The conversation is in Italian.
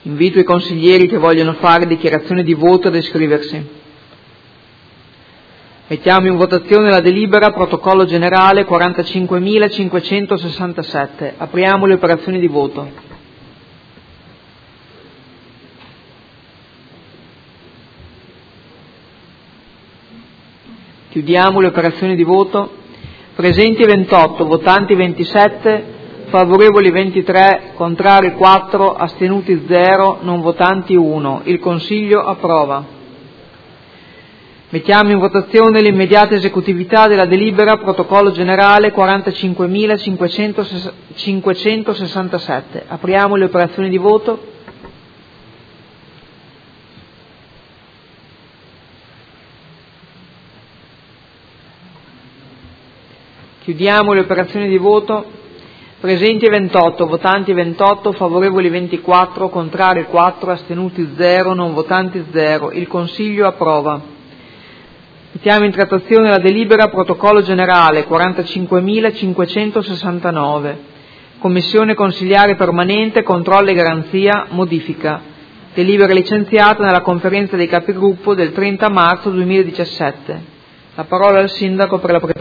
Invito i consiglieri che vogliono fare dichiarazione di voto ad iscriversi. Mettiamo in votazione la delibera protocollo generale 45.567. Apriamo le operazioni di voto. Chiudiamo le operazioni di voto. Presenti 28, votanti 27, favorevoli 23, contrari 4, astenuti 0, non votanti 1. Il Consiglio approva. Mettiamo in votazione l'immediata esecutività della delibera protocollo generale 45.567. Apriamo le operazioni di voto. Chiudiamo le operazioni di voto. Presenti 28, votanti 28, favorevoli 24, contrari 4, astenuti 0, non votanti 0. Il Consiglio approva. Mettiamo in trattazione la delibera protocollo generale 45.569. Commissione consiliare permanente, controllo e garanzia, modifica. Delibera licenziata nella conferenza dei capigruppo del 30 marzo 2017. La parola al Sindaco per la